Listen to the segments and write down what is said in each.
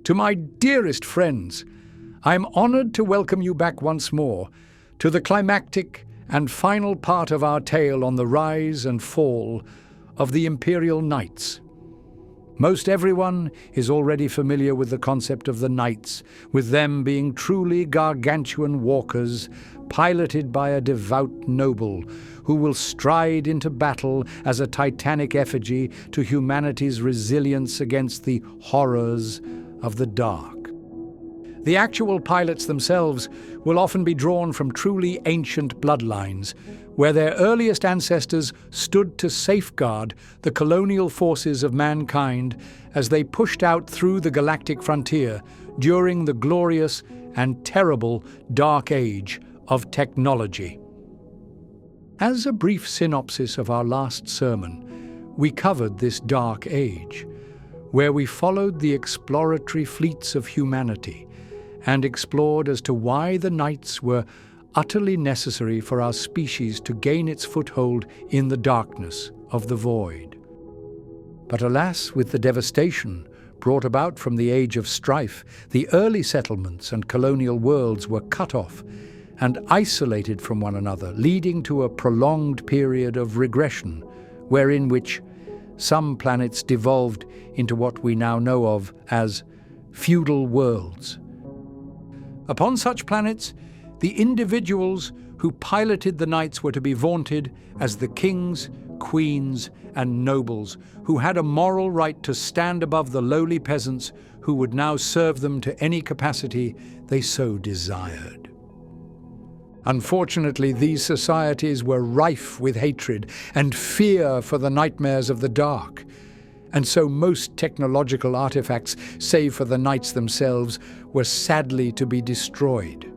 To my dearest friends, I am honored to welcome you back once more to the climactic and final part of our tale on the rise and fall of the Imperial Knights. Most everyone is already familiar with the concept of the Knights, with them being truly gargantuan walkers, piloted by a devout noble who will stride into battle as a titanic effigy to humanity's resilience against the horrors of the dark. The actual pilots themselves will often be drawn from truly ancient bloodlines, where their earliest ancestors stood to safeguard the colonial forces of mankind as they pushed out through the galactic frontier during the glorious and terrible Dark Age of technology. As a brief synopsis of our last sermon, we covered this Dark Age, where we followed the exploratory fleets of humanity and explored as to why the Knights were utterly necessary for our species to gain its foothold in the darkness of the void. But alas, with the devastation brought about from the Age of Strife, the early settlements and colonial worlds were cut off and isolated from one another, leading to a prolonged period of regression, wherein which some planets devolved into what we now know of as feudal worlds. Upon such planets, the individuals who piloted the Knights were to be vaunted as the kings, queens, and nobles who had a moral right to stand above the lowly peasants who would now serve them to any capacity they so desired. Unfortunately, these societies were rife with hatred and fear for the nightmares of the dark, and so most technological artifacts, save for the Knights themselves, were sadly to be destroyed.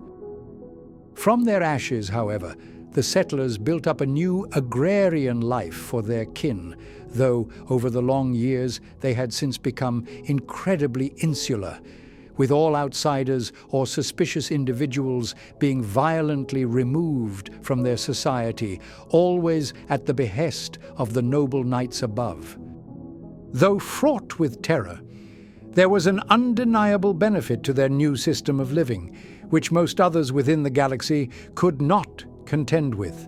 From their ashes, however, the settlers built up a new agrarian life for their kin, though over the long years they had since become incredibly insular, with all outsiders or suspicious individuals being violently removed from their society, always at the behest of the noble knights above. Though fraught with terror, there was an undeniable benefit to their new system of living, which most others within the galaxy could not contend with.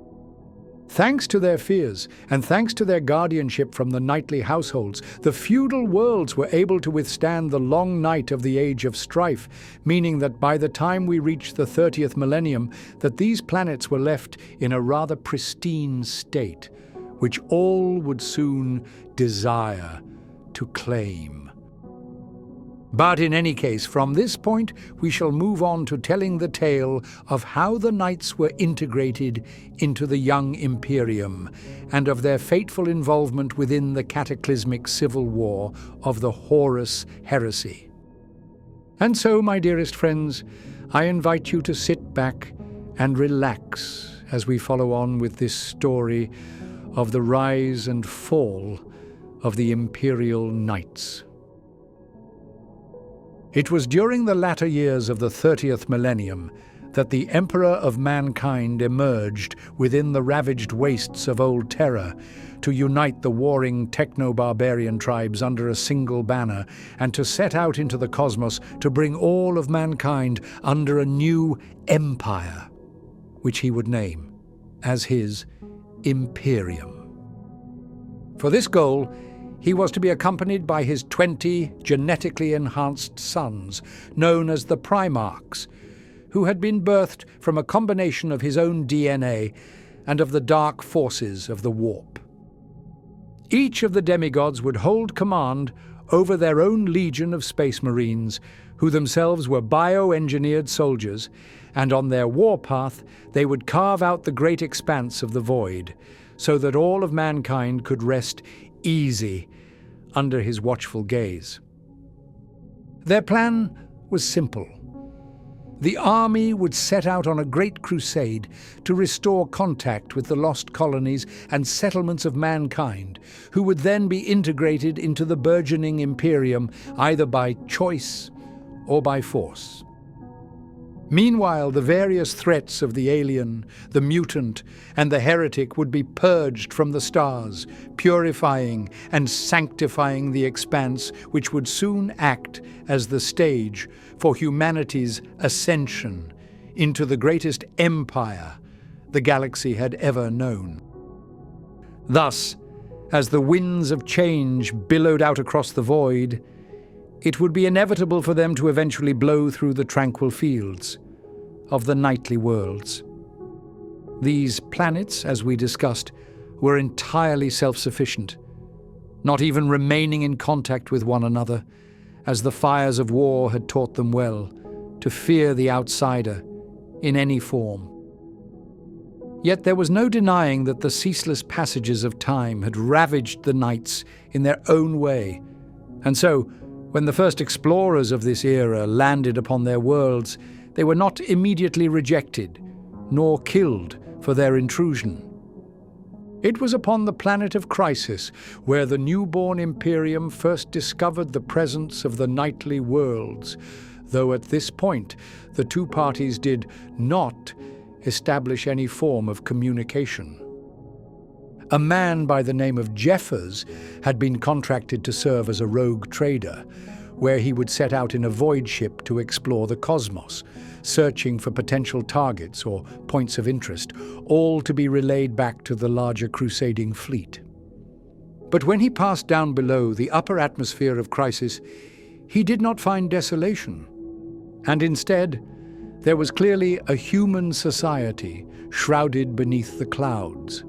Thanks to their fears, and thanks to their guardianship from the knightly households, the feudal worlds were able to withstand the long night of the Age of Strife, meaning that by the time we reached the 30th millennium, that these planets were left in a rather pristine state, which all would soon desire to claim. But in any case, from this point, we shall move on to telling the tale of how the Knights were integrated into the young Imperium, and of their fateful involvement within the cataclysmic civil war of the Horus Heresy. And so, my dearest friends, I invite you to sit back and relax as we follow on with this story of the rise and fall of the Imperial Knights. It was during the latter years of the 30th millennium that the Emperor of Mankind emerged within the ravaged wastes of Old Terra to unite the warring techno-barbarian tribes under a single banner and to set out into the cosmos to bring all of mankind under a new empire, which he would name as his Imperium. For this goal, he was to be accompanied by his 20 genetically enhanced sons, known as the Primarchs, who had been birthed from a combination of his own DNA and of the dark forces of the warp. Each of the demigods would hold command over their own legion of space marines, who themselves were bioengineered soldiers, and on their warpath they would carve out the great expanse of the void, so that all of mankind could rest easy under his watchful gaze. Their plan was simple. The army would set out on a great crusade to restore contact with the lost colonies and settlements of mankind, who would then be integrated into the burgeoning Imperium either by choice or by force. Meanwhile, the various threats of the alien, the mutant, and the heretic would be purged from the stars, purifying and sanctifying the expanse, which would soon act as the stage for humanity's ascension into the greatest empire the galaxy had ever known. Thus, as the winds of change billowed out across the void, it would be inevitable for them to eventually blow through the tranquil fields of the nightly worlds. These planets, as we discussed, were entirely self-sufficient, not even remaining in contact with one another, as the fires of war had taught them well to fear the outsider in any form. Yet there was no denying that the ceaseless passages of time had ravaged the nights in their own way, and so, when the first explorers of this era landed upon their worlds, they were not immediately rejected, nor killed for their intrusion. It was upon the planet of Crisis where the newborn Imperium first discovered the presence of the nightly worlds, though at this point the two parties did not establish any form of communication. A man by the name of Jeffers had been contracted to serve as a rogue trader, where he would set out in a void ship to explore the cosmos, searching for potential targets or points of interest, all to be relayed back to the larger crusading fleet. But when he passed down below the upper atmosphere of Crisis, he did not find desolation, and instead, there was clearly a human society shrouded beneath the clouds.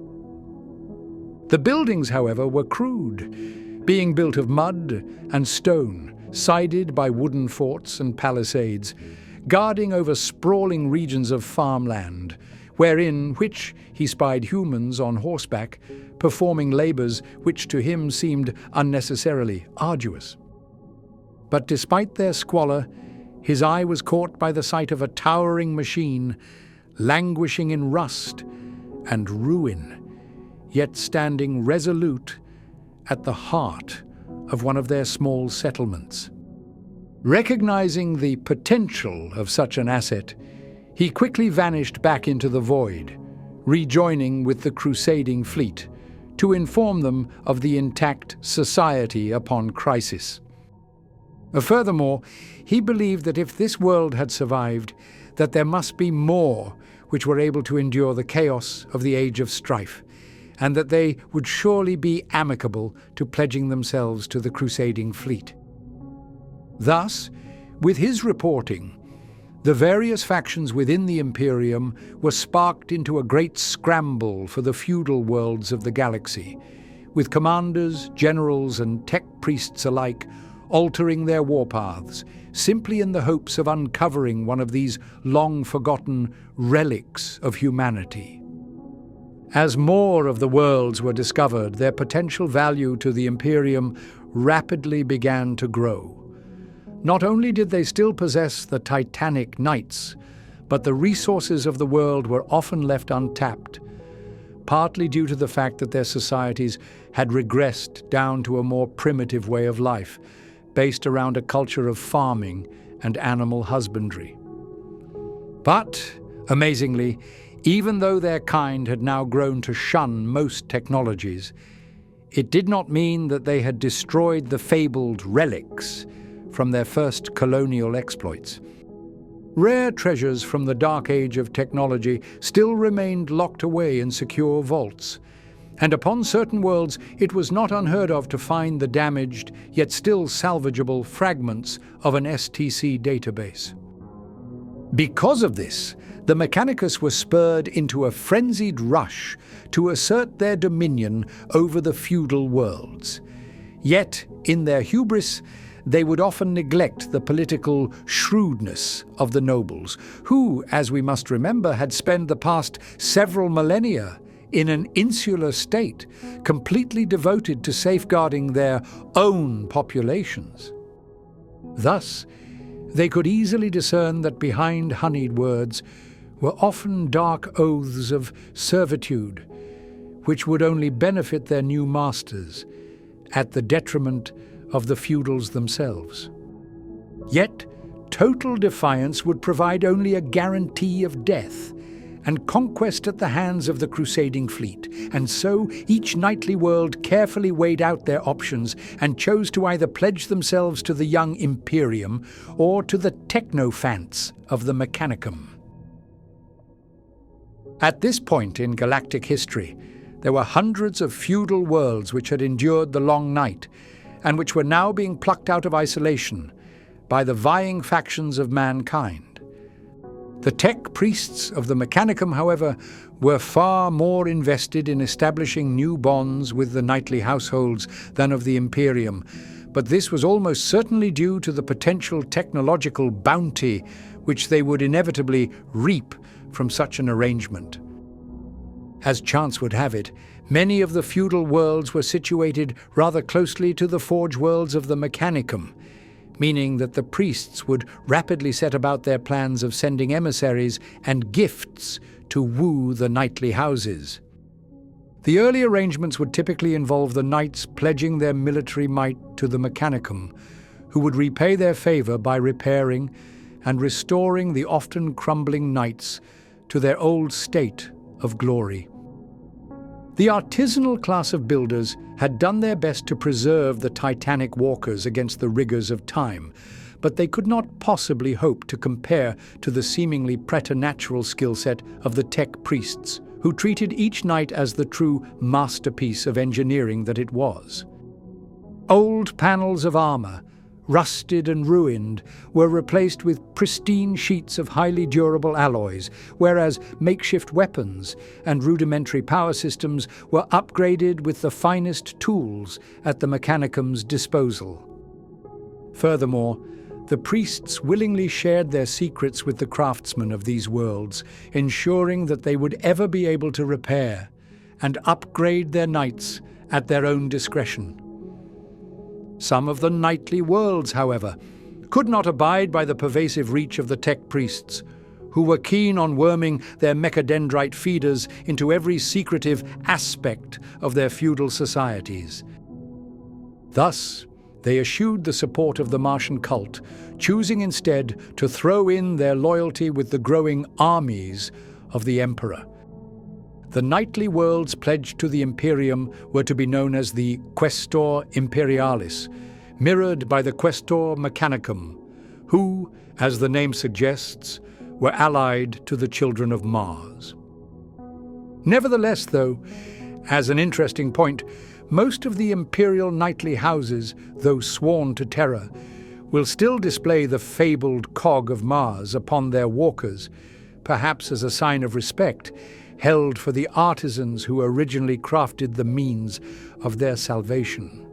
The buildings, however, were crude, being built of mud and stone, sided by wooden forts and palisades, guarding over sprawling regions of farmland, which he spied humans on horseback, performing labours which to him seemed unnecessarily arduous. But despite their squalor, his eye was caught by the sight of a towering machine, languishing in rust and ruin, yet standing resolute at the heart of one of their small settlements. Recognizing the potential of such an asset, he quickly vanished back into the void, rejoining with the crusading fleet to inform them of the intact society upon Crisis. Furthermore, he believed that if this world had survived, that there must be more which were able to endure the chaos of the Age of Strife, and that they would surely be amicable to pledging themselves to the crusading fleet. Thus, with his reporting, the various factions within the Imperium were sparked into a great scramble for the feudal worlds of the galaxy, with commanders, generals, and tech priests alike altering their warpaths, simply in the hopes of uncovering one of these long-forgotten relics of humanity. As more of the worlds were discovered, their potential value to the Imperium rapidly began to grow. Not only did they still possess the titanic knights, but the resources of the world were often left untapped, partly due to the fact that their societies had regressed down to a more primitive way of life, based around a culture of farming and animal husbandry. But, amazingly, even though their kind had now grown to shun most technologies, it did not mean that they had destroyed the fabled relics from their first colonial exploits. Rare treasures from the dark age of technology still remained locked away in secure vaults, and upon certain worlds it was not unheard of to find the damaged, yet still salvageable fragments of an STC database. Because of this, the Mechanicus were spurred into a frenzied rush to assert their dominion over the feudal worlds. Yet, in their hubris, they would often neglect the political shrewdness of the nobles, who, as we must remember, had spent the past several millennia in an insular state, completely devoted to safeguarding their own populations. Thus, they could easily discern that behind honeyed words were often dark oaths of servitude, which would only benefit their new masters at the detriment of the feudals themselves. Yet, total defiance would provide only a guarantee of death and conquest at the hands of the crusading fleet, and so each knightly world carefully weighed out their options and chose to either pledge themselves to the young Imperium or to the technophants of the Mechanicum. At this point in galactic history, there were hundreds of feudal worlds which had endured the long night, and which were now being plucked out of isolation by the vying factions of mankind. The tech priests of the Mechanicum, however, were far more invested in establishing new bonds with the knightly households than of the Imperium, but this was almost certainly due to the potential technological bounty which they would inevitably reap from such an arrangement. As chance would have it, many of the feudal worlds were situated rather closely to the forge worlds of the Mechanicum, meaning that the priests would rapidly set about their plans of sending emissaries and gifts to woo the knightly houses. The early arrangements would typically involve the knights pledging their military might to the Mechanicum, who would repay their favor by repairing and restoring the often crumbling knights to their old state of glory. The artisanal class of builders had done their best to preserve the titanic walkers against the rigors of time, but they could not possibly hope to compare to the seemingly preternatural skill set of the tech priests, who treated each knight as the true masterpiece of engineering that it was. Old panels of armor, rusted and ruined, were replaced with pristine sheets of highly durable alloys, whereas makeshift weapons and rudimentary power systems were upgraded with the finest tools at the Mechanicum's disposal. Furthermore, the priests willingly shared their secrets with the craftsmen of these worlds, ensuring that they would ever be able to repair and upgrade their knights at their own discretion. Some of the knightly worlds, however, could not abide by the pervasive reach of the tech priests, who were keen on worming their mechadendrite feeders into every secretive aspect of their feudal societies. Thus, they eschewed the support of the Martian cult, choosing instead to throw in their loyalty with the growing armies of the Emperor. The knightly worlds pledged to the Imperium were to be known as the Questor Imperialis, mirrored by the Questor Mechanicum, who, as the name suggests, were allied to the children of Mars. Nevertheless, though, as an interesting point, most of the imperial knightly houses, though sworn to terror, will still display the fabled cog of Mars upon their walkers, perhaps as a sign of respect, held for the artisans who originally crafted the means of their salvation.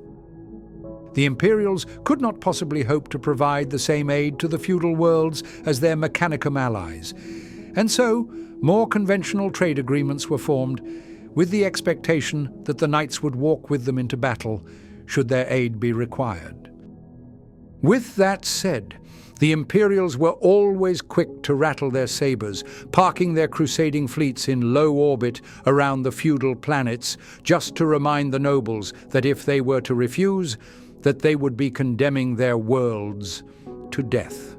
The Imperials could not possibly hope to provide the same aid to the feudal worlds as their Mechanicum allies, and so more conventional trade agreements were formed, with the expectation that the knights would walk with them into battle should their aid be required. With that said, the Imperials were always quick to rattle their sabers, parking their crusading fleets in low orbit around the feudal planets, just to remind the nobles that if they were to refuse, that they would be condemning their worlds to death.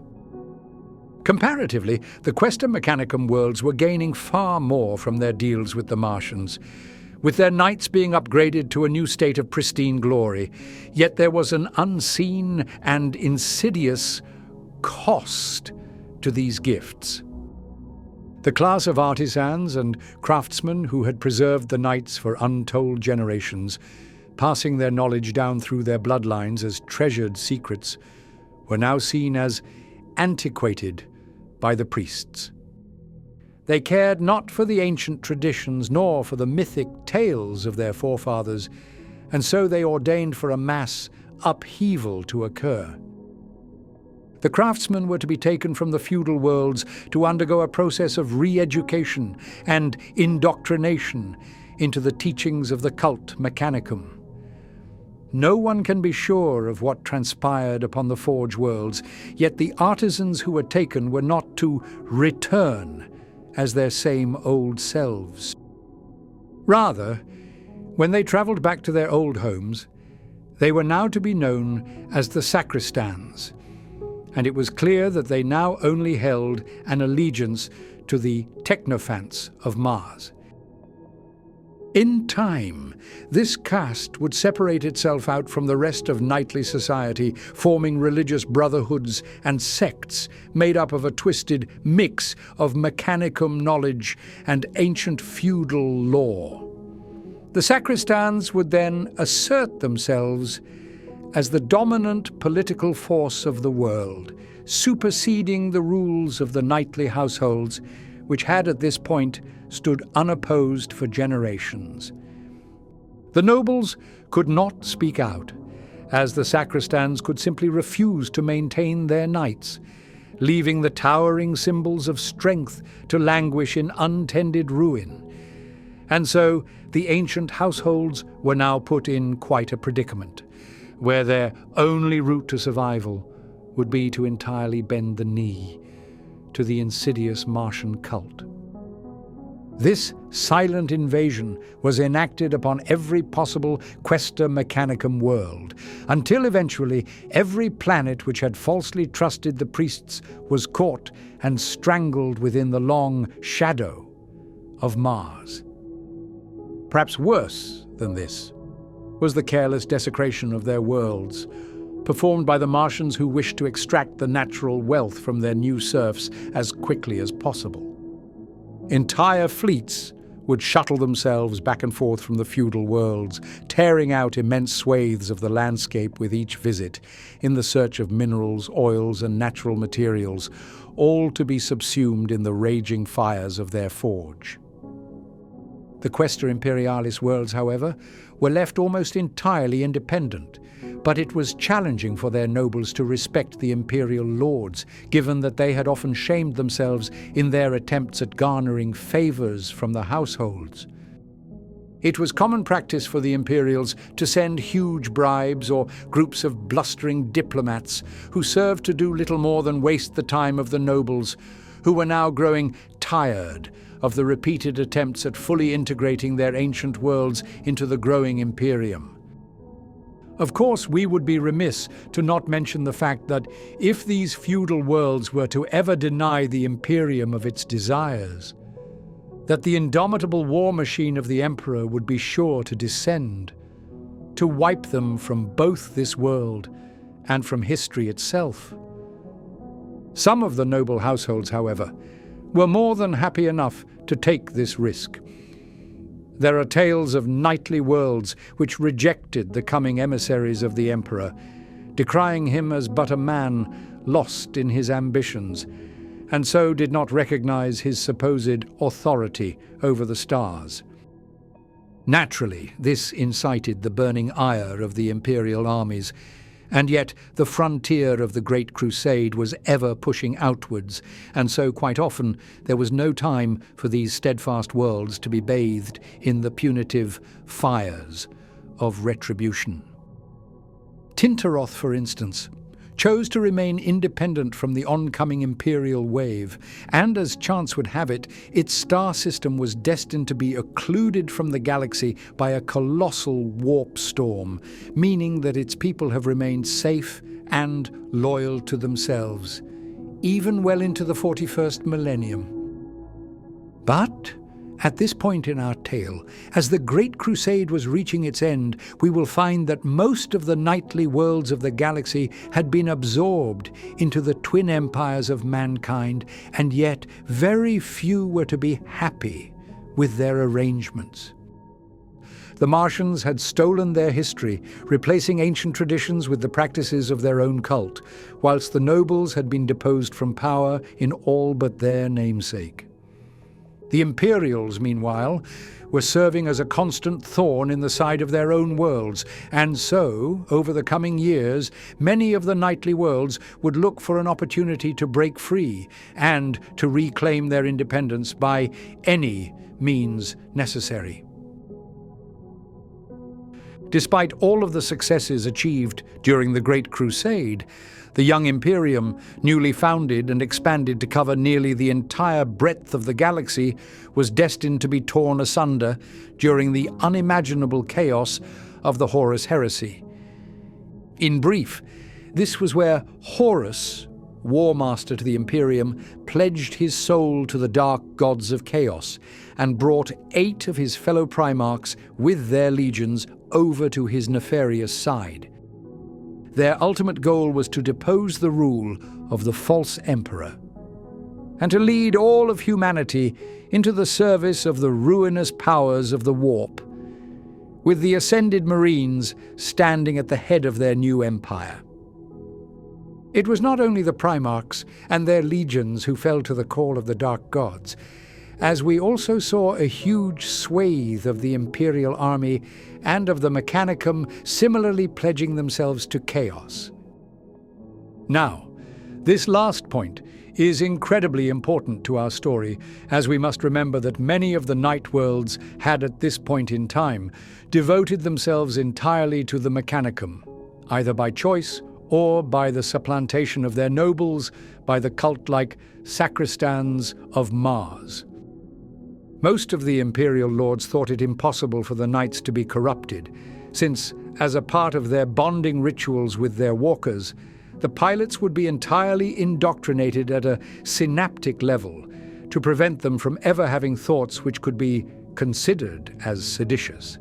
Comparatively, the Questor Mechanicum worlds were gaining far more from their deals with the Martians, with their knights being upgraded to a new state of pristine glory. Yet there was an unseen and insidious cost to these gifts. The class of artisans and craftsmen who had preserved the knights for untold generations, passing their knowledge down through their bloodlines as treasured secrets, were now seen as antiquated by the priests. They cared not for the ancient traditions nor for the mythic tales of their forefathers, and so they ordained for a mass upheaval to occur. The craftsmen were to be taken from the feudal worlds to undergo a process of re-education and indoctrination into the teachings of the cult Mechanicum. No one can be sure of what transpired upon the Forge worlds, yet the artisans who were taken were not to return as their same old selves. Rather, when they travelled back to their old homes, they were now to be known as the sacristans, and it was clear that they now only held an allegiance to the technophants of Mars. In time, this caste would separate itself out from the rest of knightly society, forming religious brotherhoods and sects made up of a twisted mix of mechanicum knowledge and ancient feudal law. The sacristans would then assert themselves as the dominant political force of the world, superseding the rules of the knightly households, which had at this point stood unopposed for generations. The nobles could not speak out, as the sacristans could simply refuse to maintain their knights, leaving the towering symbols of strength to languish in untended ruin. And so the ancient households were now put in quite a predicament, where their only route to survival would be to entirely bend the knee to the insidious Martian cult. This silent invasion was enacted upon every possible Quaestor Mechanicum world, until eventually every planet which had falsely trusted the priests was caught and strangled within the long shadow of Mars. Perhaps worse than this was the careless desecration of their worlds, performed by the Martians who wished to extract the natural wealth from their new serfs as quickly as possible. Entire fleets would shuttle themselves back and forth from the feudal worlds, tearing out immense swathes of the landscape with each visit, in the search of minerals, oils, and natural materials, all to be subsumed in the raging fires of their forge. The Quaestor Imperialis worlds, however, were left almost entirely independent, but it was challenging for their nobles to respect the imperial lords, given that they had often shamed themselves in their attempts at garnering favors from the households. It was common practice for the Imperials to send huge bribes or groups of blustering diplomats who served to do little more than waste the time of the nobles, who were now growing tired of the repeated attempts at fully integrating their ancient worlds into the growing Imperium. Of course, we would be remiss to not mention the fact that if these feudal worlds were to ever deny the Imperium of its desires, that the indomitable war machine of the Emperor would be sure to descend, to wipe them from both this world and from history itself. Some of the noble households, however, were more than happy enough to take this risk. There are tales of knightly worlds which rejected the coming emissaries of the Emperor, decrying him as but a man lost in his ambitions, and so did not recognize his supposed authority over the stars. Naturally, this incited the burning ire of the imperial armies, and yet the frontier of the Great Crusade was ever pushing outwards, and so quite often there was no time for these steadfast worlds to be bathed in the punitive fires of retribution. Tintaroth, for instance, chose to remain independent from the oncoming imperial wave, and as chance would have it, its star system was destined to be occluded from the galaxy by a colossal warp storm, meaning that its people have remained safe and loyal to themselves, even well into the 41st millennium. But at this point in our tale, as the Great Crusade was reaching its end, we will find that most of the knightly worlds of the galaxy had been absorbed into the twin empires of mankind, and yet very few were to be happy with their arrangements. The Martians had stolen their history, replacing ancient traditions with the practices of their own cult, whilst the nobles had been deposed from power in all but their namesake. The Imperials, meanwhile, were serving as a constant thorn in the side of their own worlds, and so, over the coming years, many of the knightly worlds would look for an opportunity to break free and to reclaim their independence by any means necessary. Despite all of the successes achieved during the Great Crusade, the young Imperium, newly founded and expanded to cover nearly the entire breadth of the galaxy, was destined to be torn asunder during the unimaginable chaos of the Horus Heresy. In brief, this was where Horus war master to the Imperium, pledged his soul to the dark gods of chaos and brought 8 of his fellow Primarchs with their legions over to his nefarious side. Their ultimate goal was to depose the rule of the false emperor and to lead all of humanity into the service of the ruinous powers of the Warp, with the ascended Marines standing at the head of their new empire. It was not only the Primarchs and their legions who fell to the call of the Dark Gods, as we also saw a huge swathe of the Imperial army and of the Mechanicum similarly pledging themselves to chaos. Now, this last point is incredibly important to our story, as we must remember that many of the Night Worlds had at this point in time devoted themselves entirely to the Mechanicum, either by choice or by the supplantation of their nobles by the cult-like sacristans of Mars. Most of the Imperial lords thought it impossible for the Knights to be corrupted, since, as a part of their bonding rituals with their walkers, the pilots would be entirely indoctrinated at a synaptic level to prevent them from ever having thoughts which could be considered as seditious.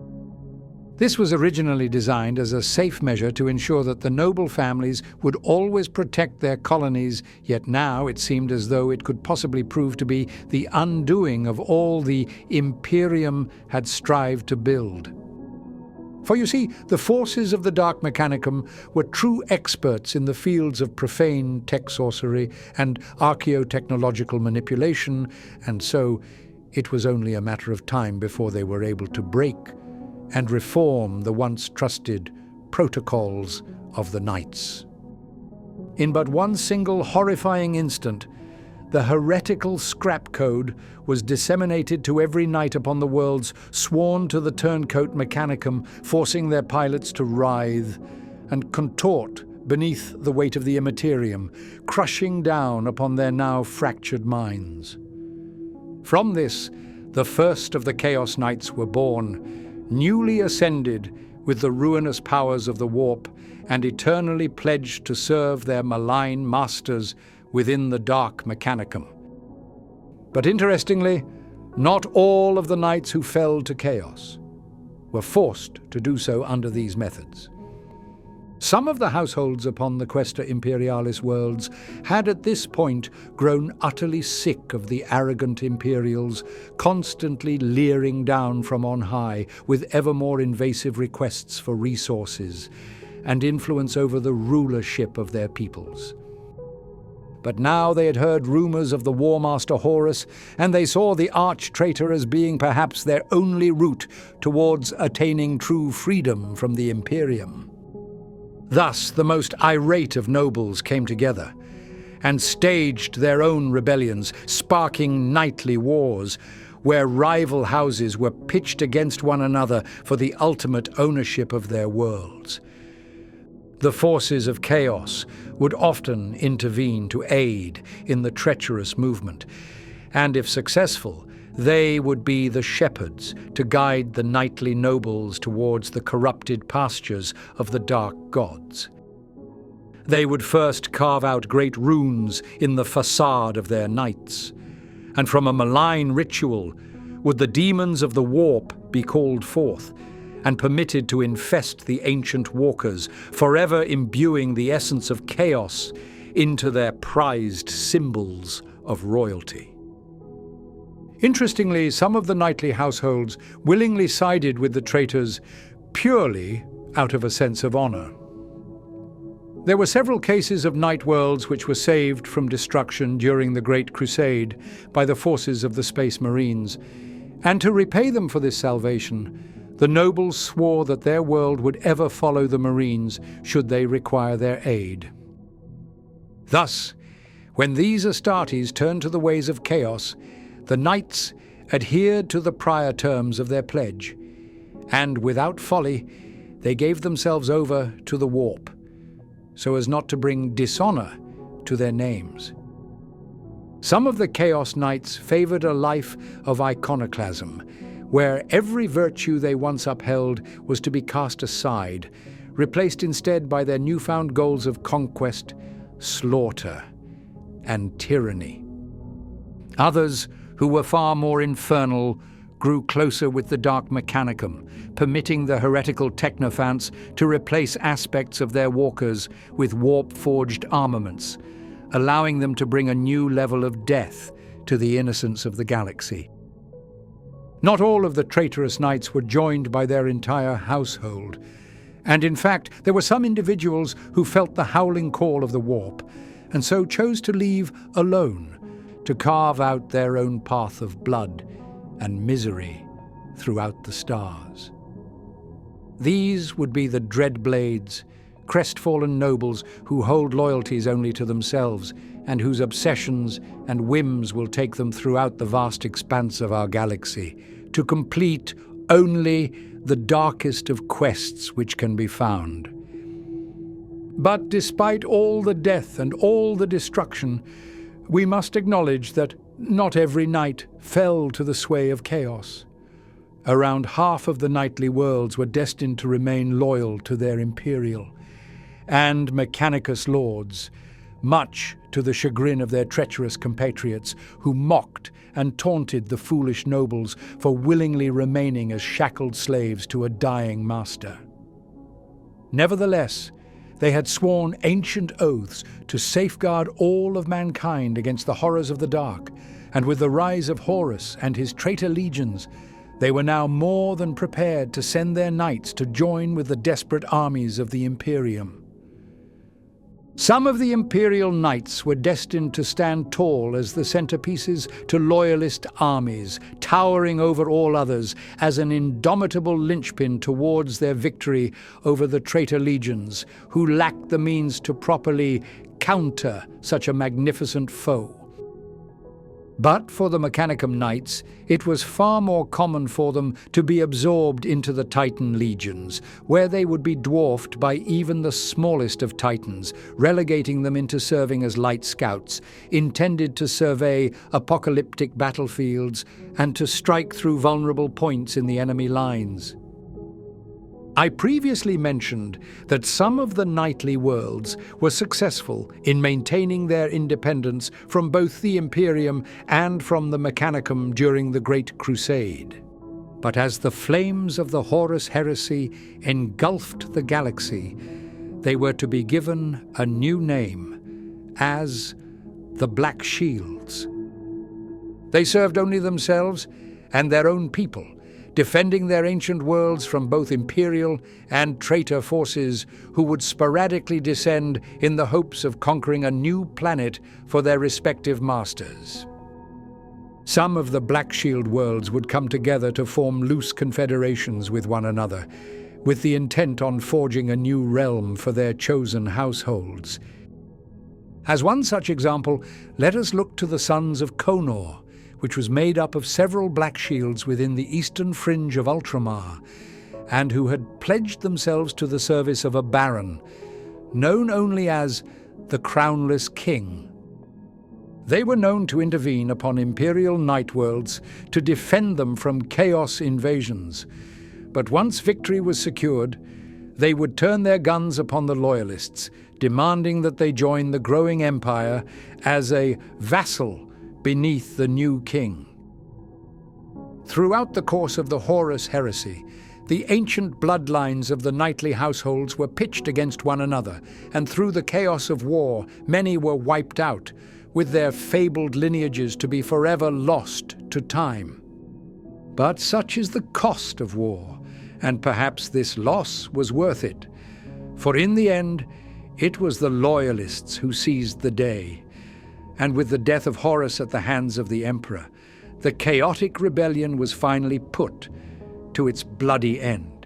This was originally designed as a safe measure to ensure that the noble families would always protect their colonies, yet now it seemed as though it could possibly prove to be the undoing of all the Imperium had strived to build. For you see, the forces of the Dark Mechanicum were true experts in the fields of profane tech sorcery and archaeotechnological manipulation, and so it was only a matter of time before they were able to break and reform the once trusted protocols of the Knights. In but one single horrifying instant, the heretical scrap code was disseminated to every knight upon the worlds sworn to the turncoat Mechanicum, forcing their pilots to writhe and contort beneath the weight of the Immaterium, crushing down upon their now fractured minds. From this, the first of the Chaos Knights were born, newly ascended with the ruinous powers of the Warp and eternally pledged to serve their malign masters within the Dark Mechanicum. But interestingly, not all of the knights who fell to chaos were forced to do so under these methods. Some of the households upon the Quaestor Imperialis worlds had at this point grown utterly sick of the arrogant Imperials, constantly leering down from on high with ever more invasive requests for resources and influence over the rulership of their peoples. But now they had heard rumors of the War Master Horus, and they saw the arch-traitor as being perhaps their only route towards attaining true freedom from the Imperium. Thus, the most irate of nobles came together and staged their own rebellions, sparking nightly wars, where rival houses were pitched against one another for the ultimate ownership of their worlds. The forces of chaos would often intervene to aid in the treacherous movement, and if successful, they would be the shepherds to guide the knightly nobles towards the corrupted pastures of the dark gods. They would first carve out great runes in the facade of their knights, and from a malign ritual would the demons of the Warp be called forth and permitted to infest the ancient walkers, forever imbuing the essence of chaos into their prized symbols of royalty. Interestingly, some of the knightly households willingly sided with the traitors purely out of a sense of honor. There were several cases of night worlds which were saved from destruction during the Great Crusade by the forces of the Space Marines, and to repay them for this salvation, the nobles swore that their world would ever follow the Marines should they require their aid. Thus, when these Astartes turned to the ways of chaos, the knights adhered to the prior terms of their pledge, and without folly, they gave themselves over to the Warp, so as not to bring dishonor to their names. Some of the Chaos Knights favored a life of iconoclasm, where every virtue they once upheld was to be cast aside, replaced instead by their newfound goals of conquest, slaughter, and tyranny. Others, who were far more infernal, grew closer with the Dark Mechanicum, permitting the heretical technophants to replace aspects of their walkers with warp-forged armaments, allowing them to bring a new level of death to the innocence of the galaxy. Not all of the traitorous knights were joined by their entire household, and in fact there were some individuals who felt the howling call of the warp, and so chose to leave alone to carve out their own path of blood and misery throughout the stars. These would be the Dreadblades, crestfallen nobles who hold loyalties only to themselves and whose obsessions and whims will take them throughout the vast expanse of our galaxy to complete only the darkest of quests which can be found. But despite all the death and all the destruction, we must acknowledge that not every knight fell to the sway of chaos. Around half of the knightly worlds were destined to remain loyal to their Imperial and Mechanicus lords, much to the chagrin of their treacherous compatriots who mocked and taunted the foolish nobles for willingly remaining as shackled slaves to a dying master. Nevertheless, they had sworn ancient oaths to safeguard all of mankind against the horrors of the dark, and with the rise of Horus and his traitor legions, they were now more than prepared to send their knights to join with the desperate armies of the Imperium. Some of the Imperial knights were destined to stand tall as the centerpieces to loyalist armies, towering over all others as an indomitable linchpin towards their victory over the traitor legions, who lacked the means to properly counter such a magnificent foe. But for the Mechanicum Knights, it was far more common for them to be absorbed into the Titan legions, where they would be dwarfed by even the smallest of Titans, relegating them into serving as light scouts, intended to survey apocalyptic battlefields and to strike through vulnerable points in the enemy lines. I previously mentioned that some of the knightly worlds were successful in maintaining their independence from both the Imperium and from the Mechanicum during the Great Crusade. But as the flames of the Horus heresy engulfed the galaxy, they were to be given a new name as the Black Shields. They served only themselves and their own people, defending their ancient worlds from both Imperial and traitor forces who would sporadically descend in the hopes of conquering a new planet for their respective masters. Some of the Black Shield worlds would come together to form loose confederations with one another, with the intent on forging a new realm for their chosen households. As one such example, let us look to the Sons of Konor, which was made up of several Black Shields within the eastern fringe of Ultramar, and who had pledged themselves to the service of a Baron, known only as the Crownless King. They were known to intervene upon Imperial Night Worlds to defend them from chaos invasions, but once victory was secured, they would turn their guns upon the Loyalists, demanding that they join the growing empire as a vassal beneath the new king. Throughout the course of the Horus heresy, the ancient bloodlines of the knightly households were pitched against one another, and through the chaos of war, many were wiped out, with their fabled lineages to be forever lost to time. But such is the cost of war, and perhaps this loss was worth it, for in the end, it was the Loyalists who seized the day. And with the death of Horus at the hands of the Emperor, the chaotic rebellion was finally put to its bloody end.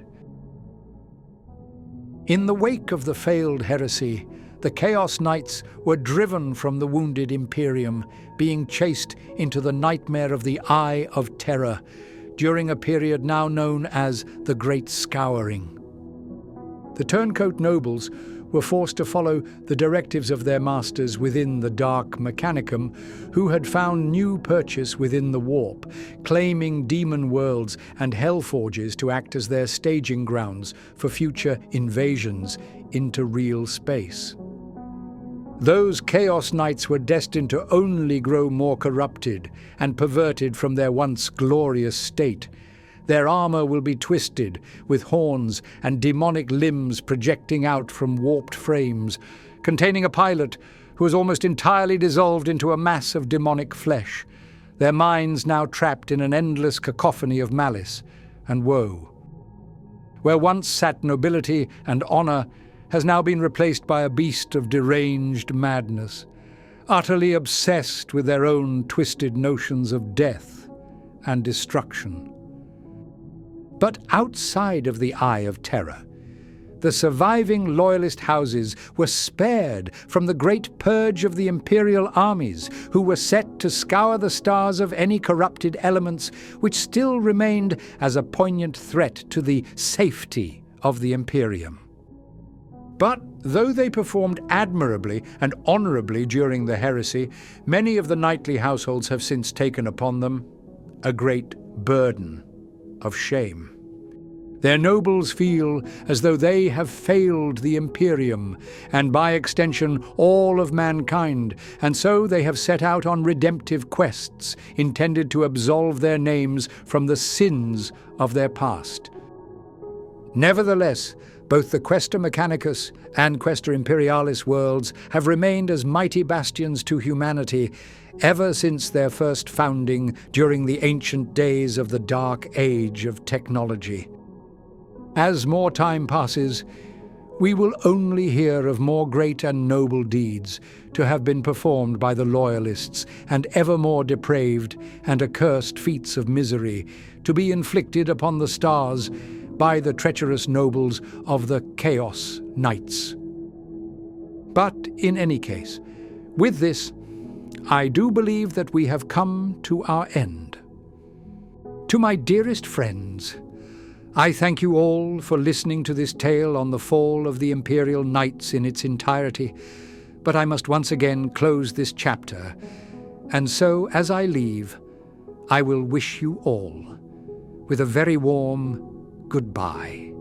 In the wake of the failed heresy, the Chaos Knights were driven from the wounded Imperium, being chased into the nightmare of the Eye of Terror during a period now known as the Great Scouring. The turncoat nobles were forced to follow the directives of their masters within the Dark Mechanicum, who had found new purchase within the Warp, claiming demon worlds and hellforges to act as their staging grounds for future invasions into real space. Those Chaos Knights were destined to only grow more corrupted and perverted from their once glorious state. Their armor will be twisted, with horns and demonic limbs projecting out from warped frames, containing a pilot who was almost entirely dissolved into a mass of demonic flesh, their minds now trapped in an endless cacophony of malice and woe. Where once sat nobility and honor has now been replaced by a beast of deranged madness, utterly obsessed with their own twisted notions of death and destruction. But outside of the Eye of Terror, the surviving loyalist houses were spared from the great purge of the imperial armies, who were set to scour the stars of any corrupted elements which still remained as a poignant threat to the safety of the Imperium. But though they performed admirably and honorably during the heresy, many of the knightly households have since taken upon them a great burden of shame. Their nobles feel as though they have failed the Imperium, and by extension all of mankind, and so they have set out on redemptive quests intended to absolve their names from the sins of their past. Nevertheless, both the Quaestor Mechanicus and Quaestor Imperialis worlds have remained as mighty bastions to humanity ever since their first founding during the ancient days of the Dark Age of technology. As more time passes, we will only hear of more great and noble deeds to have been performed by the Loyalists, and ever more depraved and accursed feats of misery to be inflicted upon the stars by the treacherous nobles of the Chaos Knights. But in any case, with this, I do believe that we have come to our end. To my dearest friends, I thank you all for listening to this tale on the fall of the Imperial Knights in its entirety, but I must once again close this chapter, and so as I leave, I will wish you all with a very warm goodbye.